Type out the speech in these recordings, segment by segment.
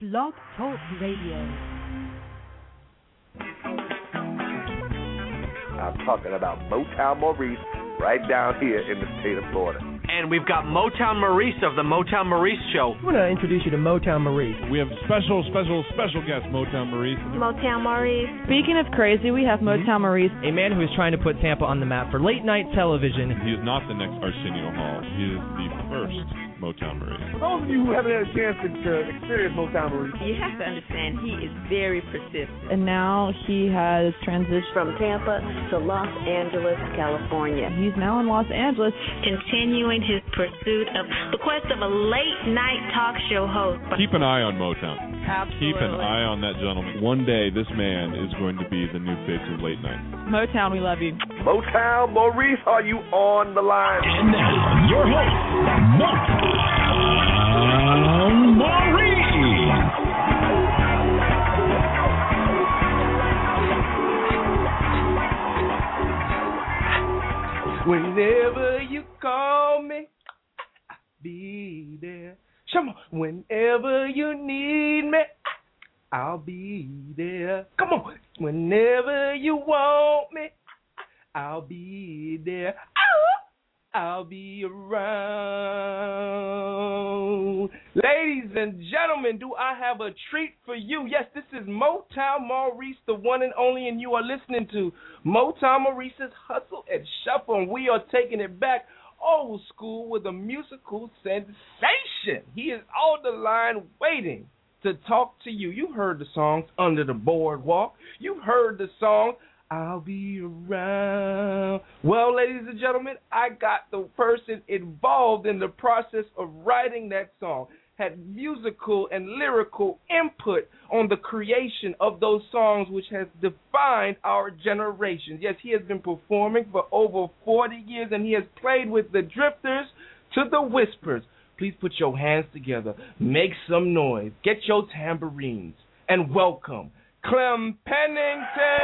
Blog Talk Radio. I'm talking about Motown Maurice right down here in the state of Florida. And we've got Motown Maurice of the Motown Maurice Show. I want to introduce you to Motown Maurice. We have special guest, Motown Maurice. Motown Maurice. Speaking of crazy, we have Motown Maurice. A man who is trying to put Tampa on the map for late-night television. He is not the next Arsenio Hall. He is the first Motown Maurice. For those of you who haven't had a chance to experience Motown Maurice, You have to understand he is very persistent. And now he has transitioned From Tampa to Los Angeles, California. He's now in Los Angeles. Continuing his pursuit of the quest of a late-night talk show host. Keep an eye on Motown. Absolutely. Keep an eye on that gentleman. One day, this man is going to be the new face of late night. Motown, we love you. Motown Maurice, are you on the line? And now, your host, Motown Maurice. Whenever you call me, I'll be there. Come on. Whenever you need me, I'll be there. Come on. Whenever you want me, I'll be there. I'll be around. Ladies and gentlemen, do I have a treat for you? Yes, this is Motown Maurice, the one and only, and you are listening to Motown Maurice's Hustle and Shuffle, and we are taking it back old school with a musical sensation. He is on the line waiting to talk to you. You heard the songs Under the Boardwalk. You heard the song I'll Be Around. Well, ladies and gentlemen, I got the person involved in the process of writing that song, had musical and lyrical input on the creation of those songs which has defined our generation. Yes, he has been performing for over 40 years, and he has played with the Drifters to the Whispers. Please put your hands together, make some noise, get your tambourines, and welcome Clem Pennington.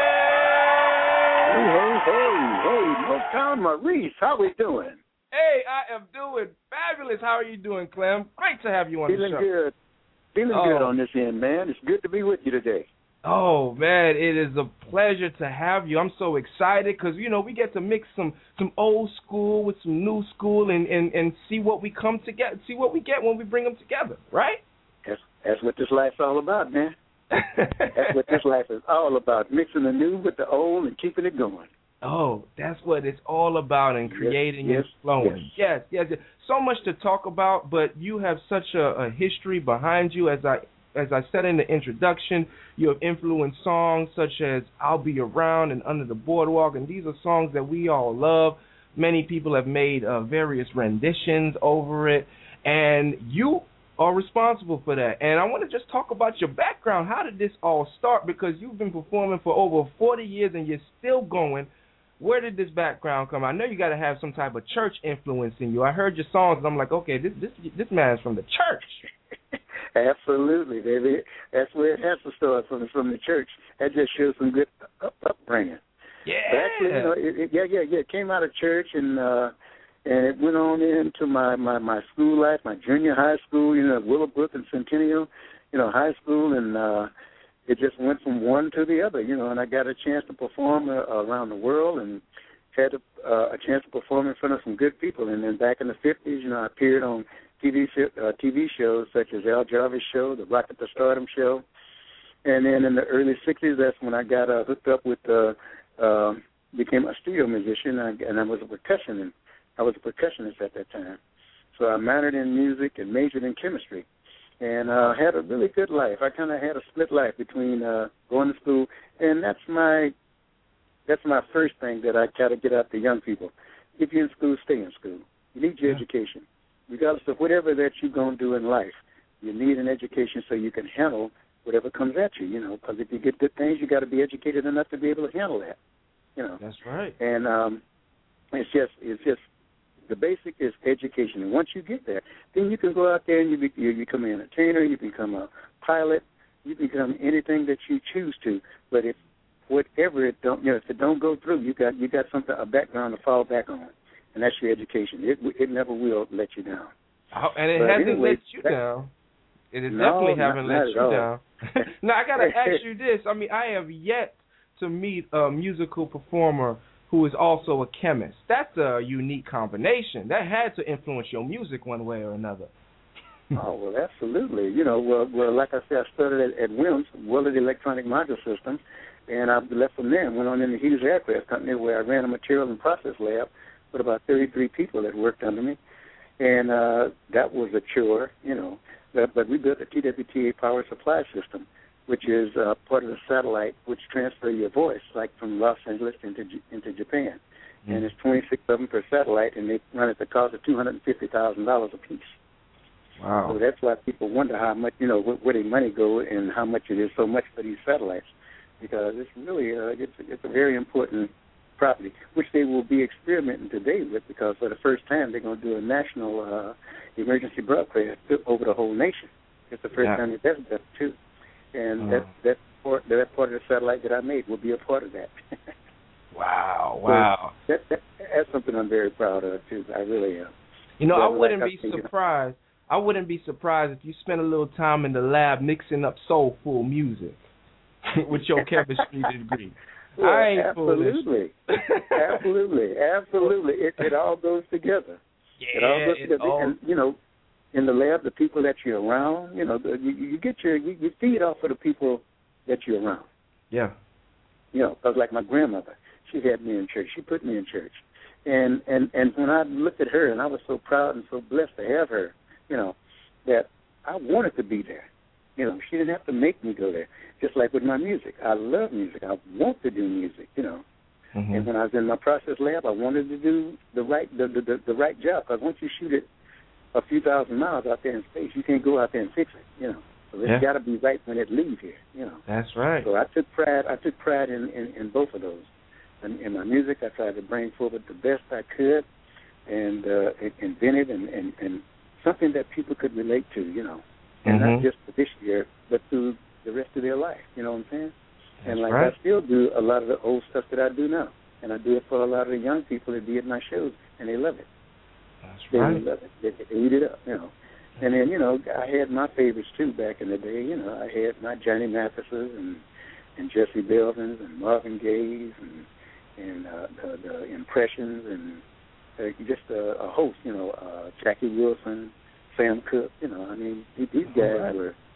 Hey, Motown Maurice, how we doing? Hey, I am doing fabulous. How are you doing, Clem? Great to have you on the show. Feeling good on this end, man. It's good to be with you today. Oh, man, it is a pleasure to have you. I'm so excited because, you know, we get to mix some old school with some new school and see what we come together, see what we get when we bring them together, right? That's what this life's all about, man. That's what this life is all about, mixing the new with the old and keeping it going. Oh, that's what it's all about, and creating and flowing. Yes. So much to talk about, but you have such a history behind you. As I said in the introduction, you have influenced songs such as I'll Be Around and Under the Boardwalk, and these are songs that we all love. Many people have made various renditions over it, and you are responsible for that. And I want to just talk about your background. How did this all start? Because you've been performing for over 40 years and you're still going. Where did this background come? I know you got to have some type of church influence in you. I heard your songs and I'm like, okay, this man is from the church. Absolutely, baby. That's where it has to start, from the church. That just shows some good upbringing. Yeah. But actually, you know, it came out of church and it went on into my school life, my junior high school, you know, Willowbrook and Centennial, you know, high school, and it just went from one to the other, you know, and I got a chance to perform around the world and had a chance to perform in front of some good people. And then back in the 50s, you know, I appeared on TV shows such as Al Jarvis Show, the Rocket to Stardom Show. And then in the early 60s, that's when I got hooked up with, became a studio musician, and I was a percussionist. I was a percussionist at that time. So I minored in music and majored in chemistry. And had a really good life. I kind of had a split life between going to school, and that's my first thing that I try to get out to young people. If you're in school, stay in school. You need your education. Regardless of whatever that you're going to do in life, you need an education so you can handle whatever comes at you, you know, because if you get good things, you got to be educated enough to be able to handle that, you know. That's right. And it's just the basic is education, and once you get there, then you can go out there and you become an entertainer, you become a pilot, you become anything that you choose to. But if it don't go through, you got something, a background to fall back on, and that's your education. It never will let you down. And it hasn't let you down. It is No, definitely haven't not let at you all. down. Now, I got to ask you this. I mean, I have yet to meet a musical performer who is also a chemist. That's a unique combination. That had to influence your music one way or another. Oh, well, absolutely. You know, well, like I said, I started at WIMS, Willard Electronic Module Systems, and I left from there and went on into Hughes Aircraft Company, where I ran a material and process lab with about 33 people that worked under me. And that was a chore, you know. But we built a TWTA power supply system, which is part of the satellite which transfer your voice, like from Los Angeles into Japan. Mm-hmm. And it's 26 of them per satellite, and they run at the cost of $250,000 a piece. Wow. So that's why people wonder how much, you know, where their money go and how much it is so much for these satellites, because it's really it's a very important property, which they will be experimenting today with, because for the first time they're going to do a national emergency broadcast over the whole nation. It's the first time that's done too, and that part of the satellite that I made will be a part of that. Wow. So that's something I'm very proud of too. I really am. You know, I wouldn't be surprised. I wouldn't be surprised if you spent a little time in the lab mixing up soulful music with your chemistry degree. Well, I ain't absolutely. Absolutely. It all goes together. Yeah, it all goes together. And, you know, in the lab, the people that you're around, you know, you feed off of the people that you're around. Yeah. You know, because like my grandmother, she had me in church. She put me in church. And when I looked at her, and I was so proud and so blessed to have her, you know, that I wanted to be there. You know, she didn't have to make me go there. Just like with my music. I love music. I want to do music, you know. Mm-hmm. And when I was in my process lab, I wanted to do the right job. Because once you shoot it a few thousand miles out there in space, you can't go out there and fix it, you know. So it's got to be right when it leaves here, you know. That's right. So I took pride in both of those. In my music, I tried to bring forward the best I could, and invent it and something that people could relate to, you know. And not just for this year, but through the rest of their life, you know what I'm saying? And like I still do a lot of the old stuff that I do now. And I do it for a lot of the young people that be at my shows, and they love it. They love it. They eat it up, you know. And then, you know, I had my favorites, too, back in the day. You know, I had my Johnny Mathises and Jesse Belvins and Marvin Gaye's and the Impressions and just a host, you know, Jackie Wilson, Sam Cooke, you know. I mean, these guys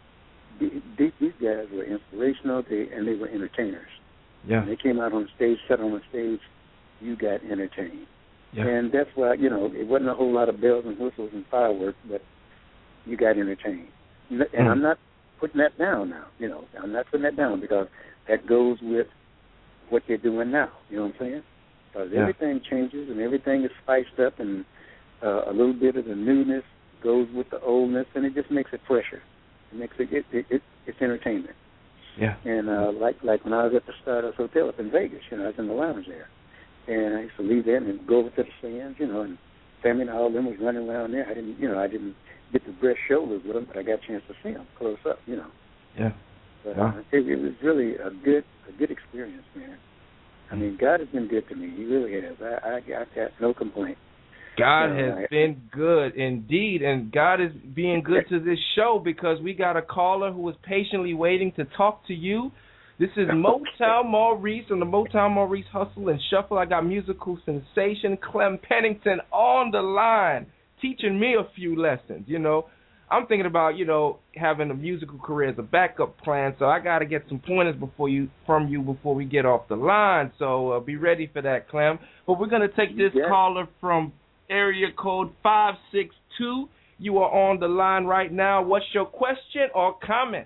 were inspirational, and they were entertainers. Yeah. When they came out on stage, sat on the stage, you got entertained. Yeah. And that's why, you know, it wasn't a whole lot of bells and whistles and fireworks, but you got entertained. And I'm not putting that down now, you know. I'm not putting that down because that goes with what they're doing now, you know what I'm saying? Because everything changes and everything is spiced up, and a little bit of the newness goes with the oldness, and it just makes it fresher. It makes it's entertainment. Yeah. And like when I was at the Stardust Hotel up in Vegas, you know, I was in the lounge there, and I used to leave there and go over to the stands, you know, and Sammy and all of them was running around there. I didn't get to brush shoulders with them, but I got a chance to see them close up, you know. Yeah. But it was really a good experience, man. I mean, God has been good to me. He really has. I got no complaint. God has been good indeed, and God is being good to this show because we got a caller who is patiently waiting to talk to you. This is Motown Maurice on the Motown Maurice Hustle and Shuffle. I got musical sensation Clem Pennington on the line teaching me a few lessons, you know. I'm thinking about, you know, having a musical career as a backup plan, so I got to get some pointers from you before we get off the line. So be ready for that, Clem. But we're going to take this caller from area code 562. You are on the line right now. What's your question or comment?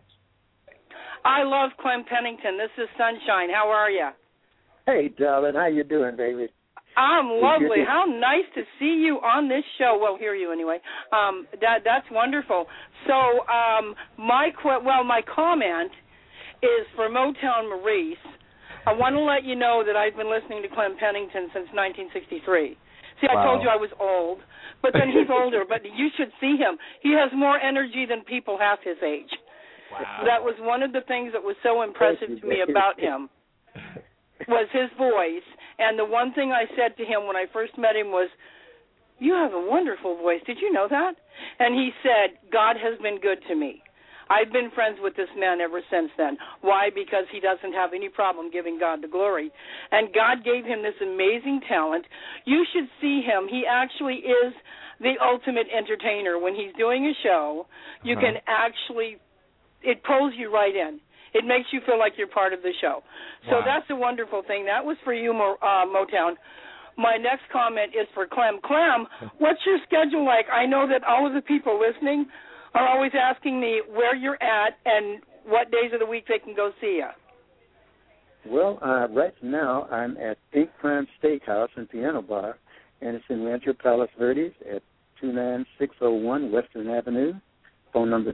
I love Clem Pennington. This is Sunshine. How are you? Hey, darling. How you doing, baby? I'm lovely. How nice to see you on this show. Well, hear you anyway. That's wonderful. So my comment is for Motown Maurice. I want to let you know that I've been listening to Clem Pennington since 1963. See, I told you I was old, but then he's older, but you should see him. He has more energy than people half his age. Wow. That was one of the things that was so impressive to me about him, was his voice. And the one thing I said to him when I first met him was, "You have a wonderful voice. Did you know that?" And he said, "God has been good to me." I've been friends with this man ever since then. Why? Because he doesn't have any problem giving God the glory. And God gave him this amazing talent. You should see him. He actually is the ultimate entertainer. When he's doing a show, you can actually, it pulls you right in. It makes you feel like you're part of the show. So that's a wonderful thing. That was for you, Motown. My next comment is for Clem. Clem, what's your schedule like? I know that all of the people listening are always asking me where you're at and what days of the week they can go see you. Well, right now I'm at Pink Prime Steakhouse and Piano Bar, and it's in Rancho Palos Verdes at 29601 Western Avenue. Phone number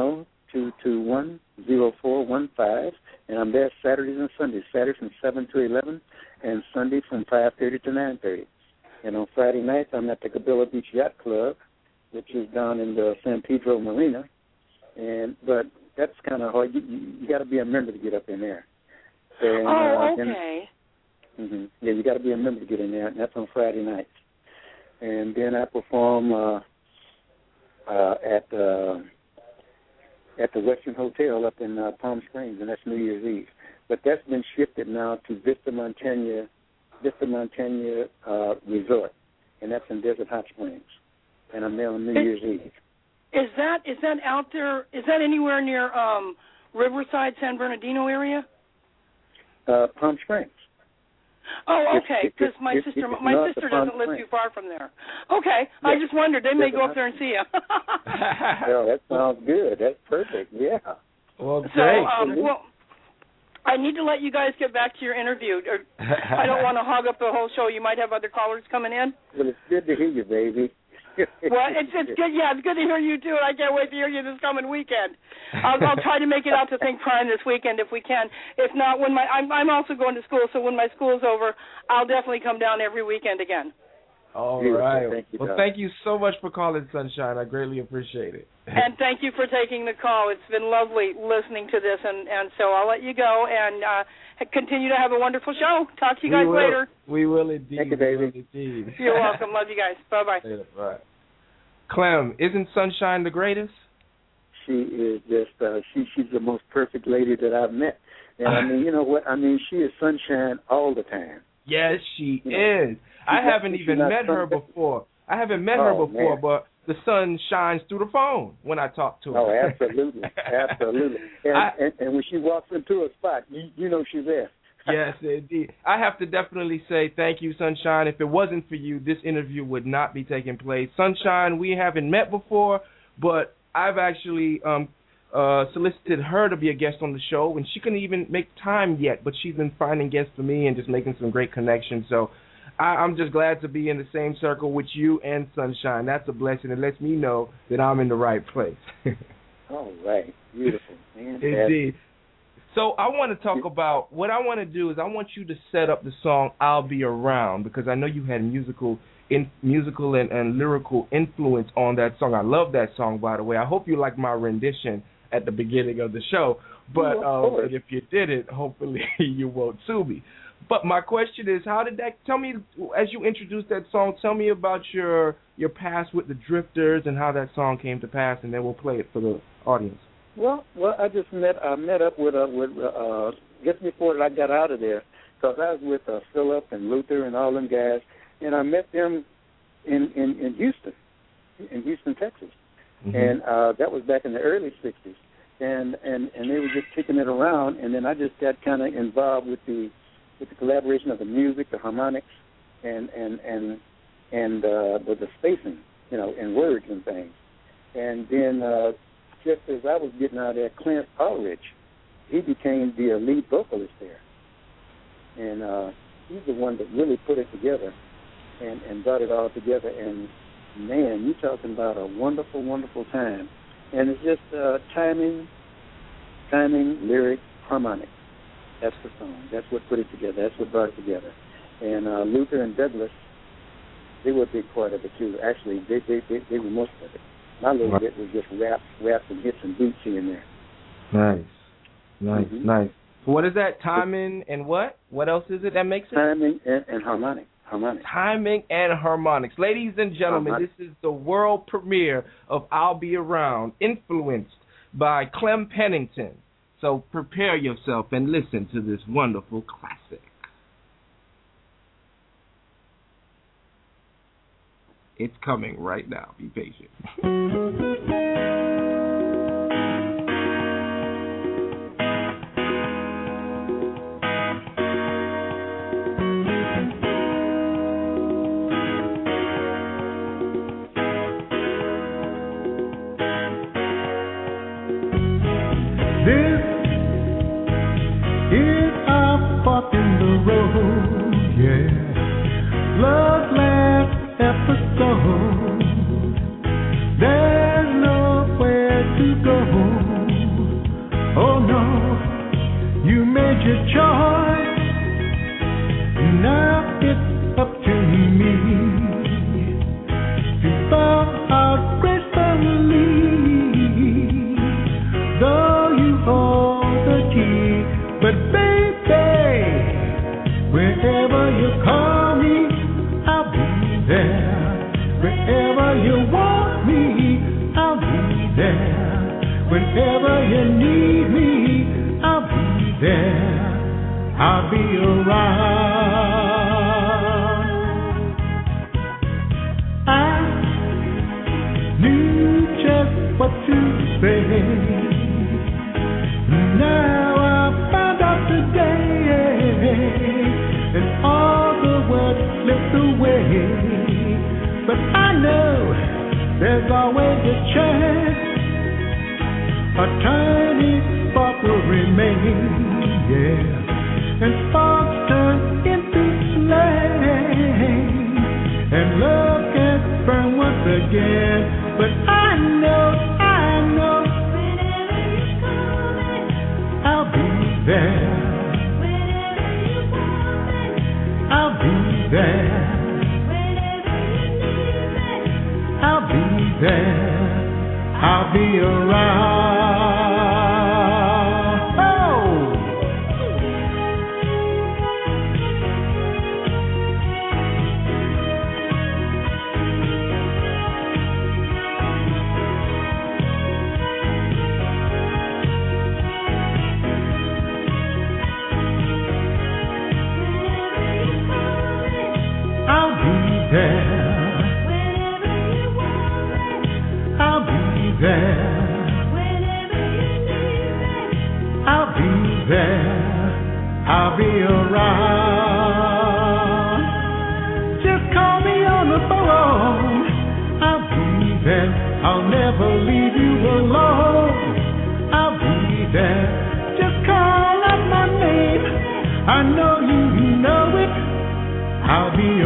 310-221-0415, and I'm there Saturdays and Sundays. Saturday from 7 to 11, and Sunday from 5:30 to 9:30. And on Friday nights, I'm at the Cabela Beach Yacht Club, which is down in the San Pedro Marina. But that's kind of hard. You got to be a member to get up in there. And, okay. Yeah, you got to be a member to get in there, and that's on Friday nights. And then I perform at the Western Hotel up in Palm Springs, and that's New Year's Eve. But that's been shifted now to Vista Montana Resort, and that's in Desert Hot Springs, and I'm there on New Year's Eve. Is that out there? Is that anywhere near Riverside, San Bernardino area? Palm Springs. Oh, okay. Because my sister doesn't live too far from there. Okay, yeah. I just wondered. They may go up there and see you. Well, that sounds good. That's perfect. Yeah. Well, great. So, I need to let you guys get back to your interview. I don't want to hog up the whole show. You might have other callers coming in. Well, it's good to hear you, baby. Well, it's good. Yeah, it's good to hear you too. And I can't wait to hear you this coming weekend. I'll try to make it out to Think Prime this weekend if we can. If not, I'm also going to school, so when my school's over, I'll definitely come down every weekend again. All right. Thank you so much for calling, Sunshine. I greatly appreciate it. And thank you for taking the call. It's been lovely listening to this, and so I'll let you go and continue to have a wonderful show. Talk to you guys later. We will indeed. Thank you, baby. You're welcome. Love you guys. Bye-bye. Bye. Clem, isn't Sunshine the greatest? She is just, she's the most perfect lady that I've met. And I mean, you know what? I mean, she is sunshine all the time. Yes, she is. I haven't even met her before. But the sun shines through the phone when I talk to her. Oh, absolutely. Absolutely. And when she walks into a spot, you know she's there. Yes, indeed. I have to definitely say thank you, Sunshine. If it wasn't for you, this interview would not be taking place. Sunshine, we haven't met before, but I've actually solicited her to be a guest on the show, and she couldn't even make time yet, but she's been finding guests for me and just making some great connections. So I'm just glad to be in the same circle with you and Sunshine. That's a blessing. It lets me know that I'm in the right place. All right. Beautiful. Indeed. So I want to talk about, what I want to do is I want you to set up the song I'll Be Around, because I know you had musical and lyrical influence on that song. I love that song, by the way. I hope you liked my rendition at the beginning of the show. But if you didn't, hopefully you won't sue me. But my question is, how did that, tell me, as you introduced that song, tell me about your past with the Drifters and how that song came to pass, and then we'll play it for the audience. Well, I just met up with just before I got out of there, because I was with Philip and Luther and all them guys, and I met them in Houston, Texas, and that was back in the early '60s, and they were just kicking it around, and then I just got kind of involved with the collaboration of the music, the harmonics, and the spacing, you know, and words and things, and then. Just as I was getting out there, Clint Ulrich, he became the lead vocalist there. And he's the one that really put it together and brought it all together. And, man, you're talking about a wonderful, wonderful time. And it's just timing, lyric, harmonic. That's the song. That's what put it together. That's what brought it together. And Luther and Douglas, they were a big part of it, too. Actually, they were most of it. My little bit was just raps and hits and beats here and there. Nice. What is that? Timing and what? What else is it that makes it? Timing and harmonic. Timing and harmonics. Ladies and gentlemen, this is the world premiere of I'll Be Around, influenced by Clem Pennington. So prepare yourself and listen to this wonderful classic. It's coming right now. Be patient. This is our fork in the road, yeah. Love's last episode. There's nowhere to go. Oh no, you made your choice. Now it's up to me to bow out gracefully. Though you hold the key, but baby, wherever you call me, I'll be there. Wherever you want me, I'll be there. Whenever you need me, I'll be there. I'll be around. I knew just what to say. Now I found out today, and all the words slipped away. But I know there's always a chance. A tiny spark will remain, yeah. And sparks turn into flame, and love can burn once again. But I know, I'll be there. I'll be there. I'll be there. I'll be around. Oh! I'll be there. I'll be there. I'll be there. I'll be around. Just call me on the phone. I'll be there. I'll never leave you alone. I'll be there. Just call out my name. I know you know it. I'll be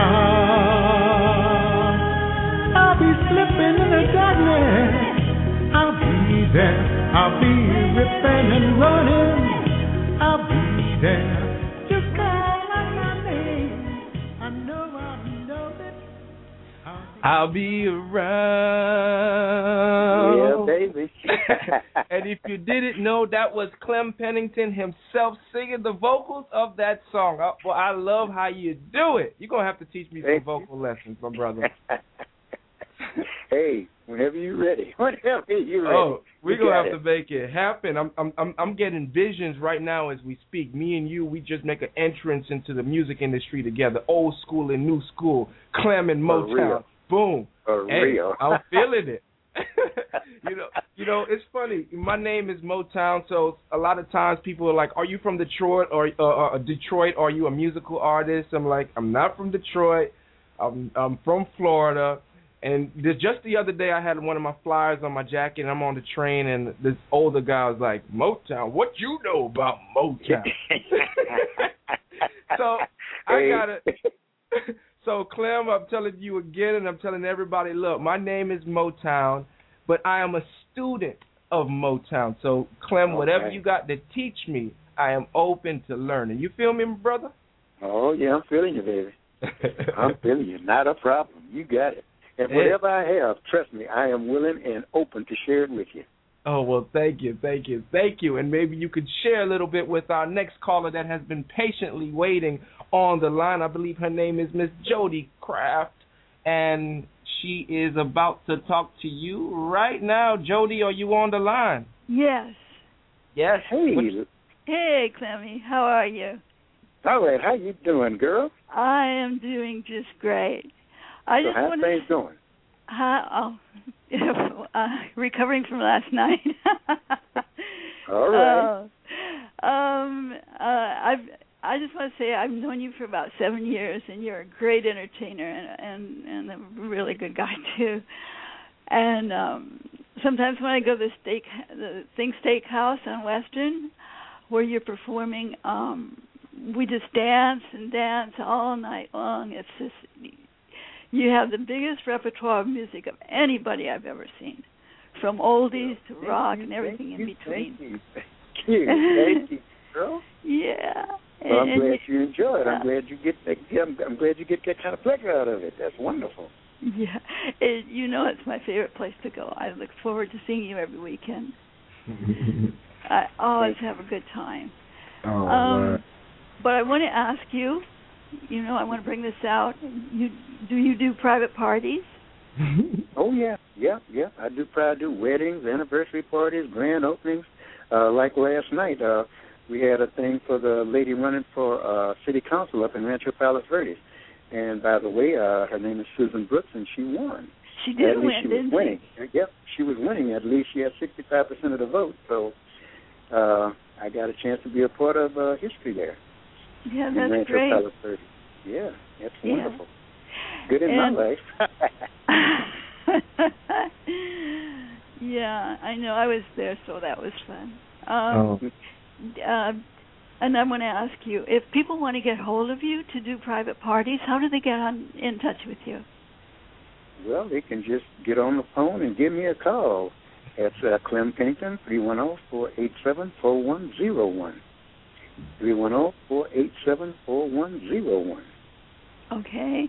around. I'll be slipping in the darkness. I'll be there. I'll be ripping and running. I'll be there. Just call out my name. I know it. I'll be around. Yeah, baby. And if you didn't know, that was Clem Pennington himself singing the vocals of that song. Well, I love how you do it. You're going to have to teach me some vocal lessons, my brother. Hey, whenever you're ready. Whenever you're ready. Oh, we're going to have to make it happen. I'm getting visions right now as we speak. Me and you, we just make an entrance into the music industry together. Old school and new school. Clem and Motown. Boom. Real. I'm feeling it. you know, it's funny. My name is Motown, so a lot of times people are like, "Are you from Detroit or Detroit? Are you a musical artist?" I'm like, "I'm not from Detroit. I'm from Florida." And just the other day, I had one of my flyers on my jacket, and I'm on the train, and this older guy was like, "Motown, what you know about Motown?" So I got it. So, Clem, I'm telling you again, and I'm telling everybody, look, my name is Motown, but I am a student of Motown. So, Clem, whatever you got to teach me, I am open to learning. You feel me, brother? Oh, yeah, I'm feeling you, baby. I'm feeling you. Not a problem. You got it. And whatever I have, trust me, I am willing and open to share it with you. Oh, well, thank you. And maybe you could share a little bit with our next caller that has been patiently waiting on the line. I believe her name is Miss Jody Kraft. And She is about to talk to you right now. Jody, are you on the line? Yes. Yes. Hey, Clemmy. How are you? All right. How you doing, girl? I am doing just great. How things going? Recovering from last night. All right. I just want to say I've known you for about 7 years, and you're a great entertainer and a really good guy too. And sometimes when I go to the Think Steakhouse on Western, where you're performing, we just dance and dance all night long. It's just, you have the biggest repertoire of music of anybody I've ever seen, from oldies to rock and everything in between. Thank you, girl. Yeah. Well, I'm glad you enjoy it. I'm glad you get that. I'm glad you get that kind of pleasure out of it. That's wonderful. Yeah, it's my favorite place to go. I look forward to seeing you every weekend. I always have a good time. But I want to ask you, I want to bring this out. Do you do private parties? Oh yeah. I do weddings, anniversary parties, grand openings. Like last night, we had a thing for the lady running for city council up in Rancho Palos Verdes. And by the way, her name is Susan Brooks, and she won. She did win, didn't she? Yep, she was winning. At least she had 65% of the vote. So I got a chance to be a part of history there. Yeah, in that's Rancho great. Palos Verdes. Yeah, that's wonderful. Good in my life. Yeah, I know. I was there, so that was fun. And I'm going to ask you, if people want to get hold of you to do private parties, how do they get in touch with you? Well, they can just get on the phone and give me a call. That's Clem Pennington, 310-487-4101. 310-487-4101. Okay.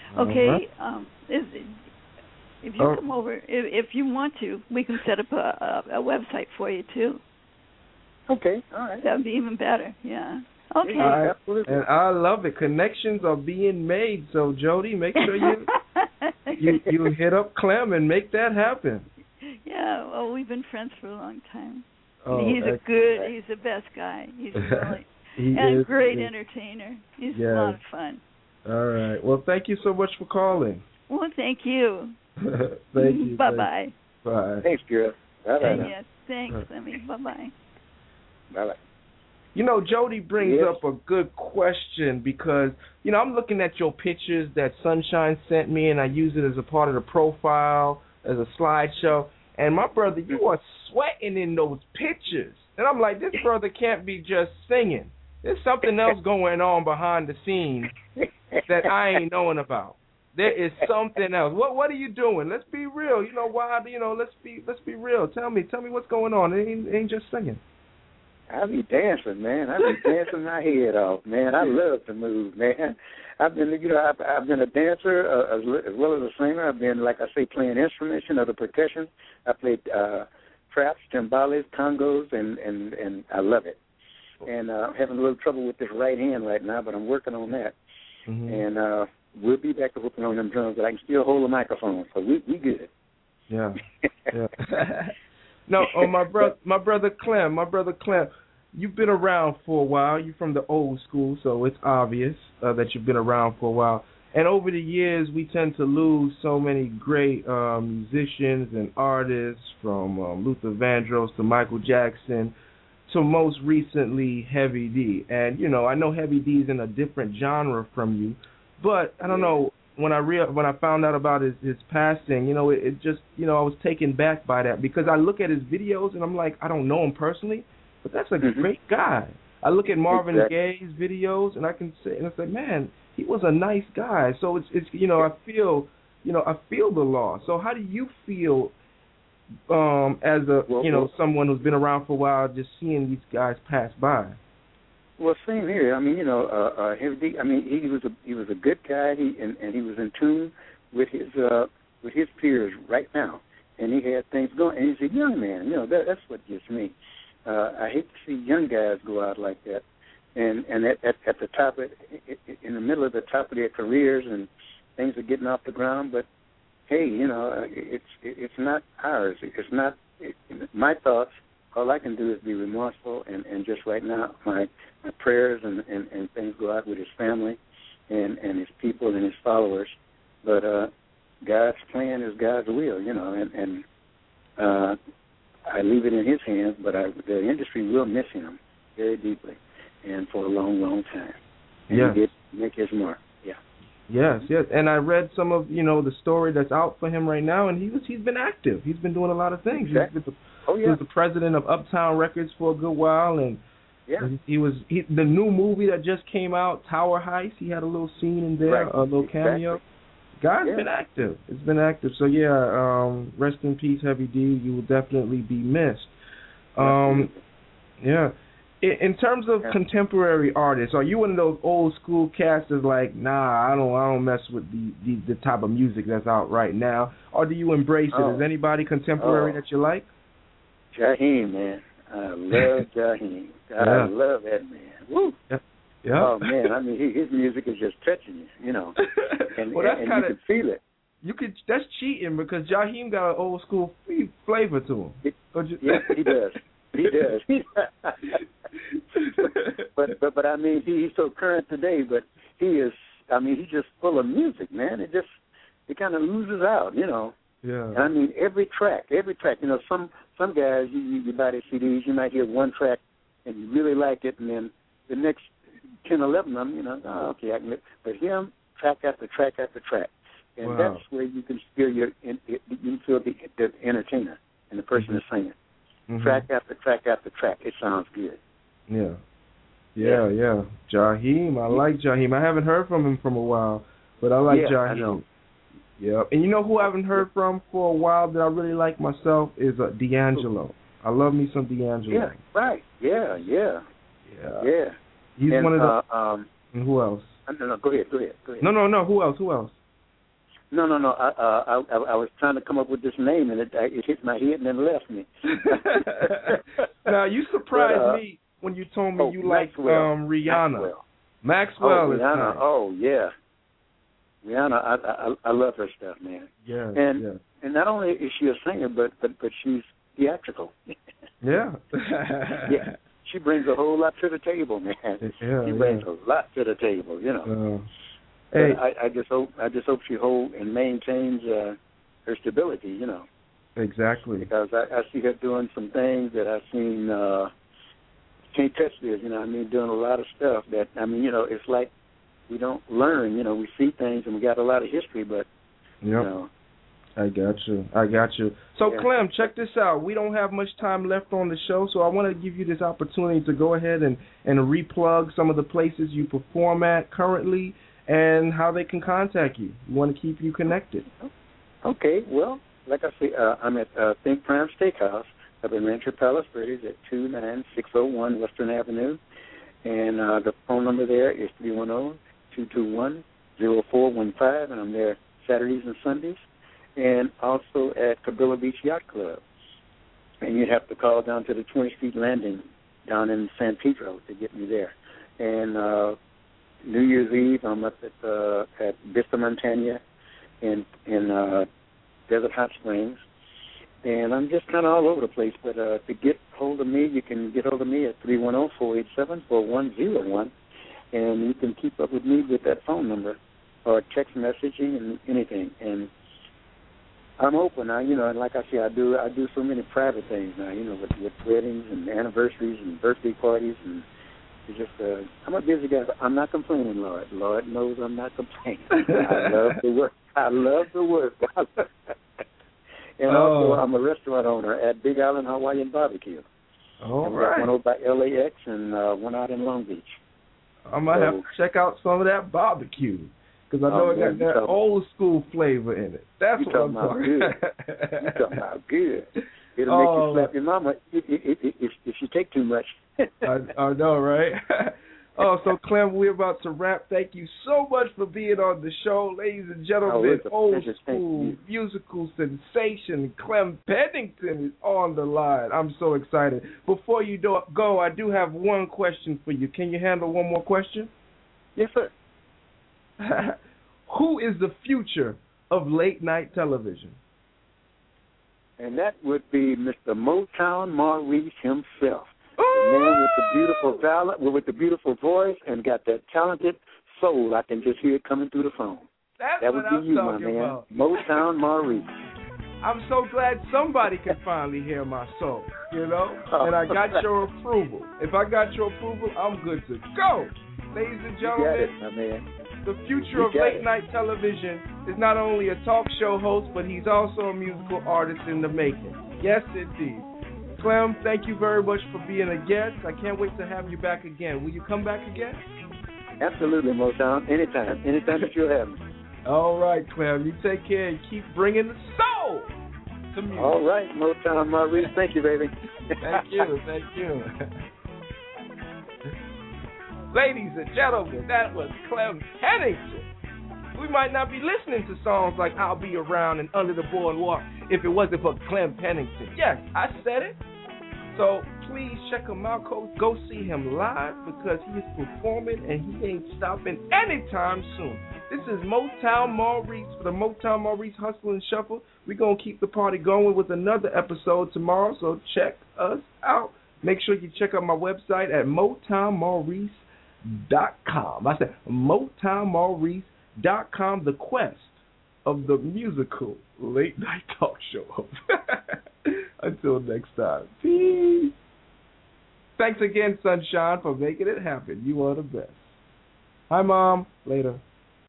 If you come over, if you want to, we can set up a website for you too. Okay, all right. That would be even better, yeah. Okay. Yeah, absolutely. And I love it. Connections are being made. So, Jody, make sure you hit up Clem and make that happen. Yeah, well, we've been friends for a long time. Oh, he's the best guy. He's really, a great entertainer. He's a lot of fun. All right. Well, thank you so much for calling. Well, thank you. Thank you. Bye-bye. Bye. Thanks, girl. Bye-bye. Yes, thanks, Lemmy. Bye-bye. Bye-bye. Jody brings up a good question because, I'm looking at your pictures that Sunshine sent me, and I use it as a part of the profile, as a slideshow. And my brother, you are sweating in those pictures. And I'm like, this brother can't be just singing. There's something else going on behind the scenes that I ain't knowing about. There is something else. What are you doing? Let's be real. Let's be real. Tell me what's going on. It ain't just singing. I be dancing, man. I be dancing my head off, man. I love to move, man. I've been a dancer as well as a singer. I've been, like I say, playing instruments, the percussion. I played traps, timbales, congos, and I love it. And I'm having a little trouble with this right hand right now, but I'm working on that. Mm-hmm. And we'll be back to whooping on them drums, but I can still hold a microphone, so we good. Yeah. No, my brother Clem, you've been around for a while. You're from the old school, so it's obvious that you've been around for a while. And over the years, we tend to lose so many great musicians and artists, from Luther Vandross to Michael Jackson to most recently Heavy D. And, I know Heavy D is in a different genre from you, but I don't know. When I found out about his passing, it just, I was taken back by that, because I look at his videos and I'm like, I don't know him personally, but that's a great guy. I look at Marvin Gaye's videos and I can say, man, he was a nice guy. So it's I feel the loss. So how do you feel as someone who's been around for a while, just seeing these guys pass by? Well, same here. I mean, Heavy D. I mean, he was a good guy. He was in tune with his peers right now, and he had things going. And he's a young man. That's what gets me. I hate to see young guys go out like that, and at the top in the middle of the top of their careers, and things are getting off the ground. But hey, it's not ours. It's not my thoughts. All I can do is be remorseful, and just right now, my prayers and things go out with his family and his people and his followers. But God's plan is God's will, and I leave it in his hands. But the industry will miss him very deeply, and for a long, long time. And he did make his mark. Yeah. Yes. And I read some of the story that's out for him right now, and he's been active. He's been doing a lot of things. Exactly. He was the president of Uptown Records for a good while, and the new movie that just came out, Tower Heist. He had a little scene in there, a little cameo. Exactly. God's been active. It's been active. So rest in peace, Heavy D. You will definitely be missed. In terms of contemporary artists, are you one of those old school cats that's like, nah, I don't mess with the type of music that's out right now, or do you embrace it? Is anybody contemporary that you like? Jaheim, man. I love Jaheim. I love that man. Woo. Yeah. Oh man, I mean his music is just touching you, and well, that's and you can feel it. That's cheating because Jaheim got an old school flavor to him. Yes, he does. He does. but I mean he's so current today. But he's just full of music, man. It kind of loses out, Yeah. And I mean every track. Some guys you buy their CDs, you might hear one track and you really like it, and then the next 10, 11 of them, okay, I can. But him, track after track after track, and that's where you can feel the entertainer and the person is singing. Mm-hmm. Track after track after track, it sounds good. Yeah. Jaheim, I like Jaheim. I haven't heard from him from a while, but I like Jaheim. I know. Yeah, and you know who I haven't heard from for a while that I really like myself is D'Angelo. I love me some D'Angelo. Yeah, right. Yeah. He's one of the. And who else? No, go ahead. No. Who else? No. I was trying to come up with this name, and it hit my head and then left me. Now you surprised me when you told me you like Rihanna. Maxwell is Rihanna. Nice. Oh yeah. Rihanna, I love her stuff, man. Yeah. And not only is she a singer, but she's theatrical. Yeah. Yeah. She brings a whole lot to the table, man. Yeah, she brings a lot to the table, Hey, I just hope she holds and maintains her stability, Exactly. Because I see her doing some things that I've seen. Can't touch this, doing a lot of stuff that it's like we don't learn. We see things and we got a lot of history, but I got you. So, Clem, check this out. We don't have much time left on the show, so I want to give you this opportunity to go ahead and replug some of the places you perform at currently and how they can contact you. We want to keep you connected. Okay. Well, like I say, I'm at Think Prime Steakhouse up in Rancho Palos Verdes at 29601 Western Avenue, and the phone number there is 310-221-0415, and I'm there Saturdays and Sundays. And also at Cabrillo Beach Yacht Club. And you'd have to call down to the 20th Street Landing down in San Pedro to get me there. And New Year's Eve, I'm up at Vista Montana in Desert Hot Springs. And I'm just kind of all over the place. But to get hold of me, you can get hold of me at 310-487-4101. And you can keep up with me with that phone number or text messaging and anything. And I'm open now, and like I say, I do so many private things now, with weddings and anniversaries and birthday parties, and it's just I'm a busy guy. I'm not complaining, Lord. Lord knows I'm not complaining. I love the work. And also, I'm a restaurant owner at Big Island Hawaiian Barbecue. All right. One over by LAX and one out in Long Beach. I might have to check out some of that barbecue. Because I know it got that old school flavor in it. That's what I'm talking about. You're talking about good. It'll make you slap your mama if you take too much. I know, right? So Clem, we're about to wrap. Thank you so much for being on the show. Ladies and gentlemen, old school musical sensation Clem Pennington is on the line. I'm so excited. Before you go, I do have one question for you. Can you handle one more question? Yes, sir. Who is the future of late night television? And that would be Mr. Motown Maurice himself. The man with the beautiful ballad, with the beautiful voice, and got that talented soul. I can just hear it coming through the phone. That would be you, my man. About. Motown Maurice. I'm so glad somebody can finally hear my soul, you know? And I got your approval. If I got your approval, I'm good to go. Ladies and gentlemen, you got it, my man. The future of late night television is not only a talk show host, but he's also a musical artist in the making. Yes, indeed. Clem, thank you very much for being a guest. I can't wait to have you back again. Will you come back again? Absolutely, Motown. Anytime. Anytime that you'll have me. All right, Clem. You take care and keep bringing the soul to music. All right, Motown Maurice. Thank you, baby. Thank you. Thank you. Ladies and gentlemen, that was Clem Pennington. We might not be listening to songs like I'll Be Around and Under the Boardwalk if it wasn't for Clem Pennington. Yes, I said it. So please check him out. Go see him live because he is performing and he ain't stopping anytime soon. This is Motown Maurice for the Motown Maurice Hustle and Shuffle. We're going to keep the party going with another episode tomorrow, so check us out. Make sure you check out my website at MotownMaurice.com. I said MotownMaurice.com, the quest of the musical late night talk show. Until next time, peace. Thanks again, Sunshine, for making it happen. You are the best. Hi, Mom. Later.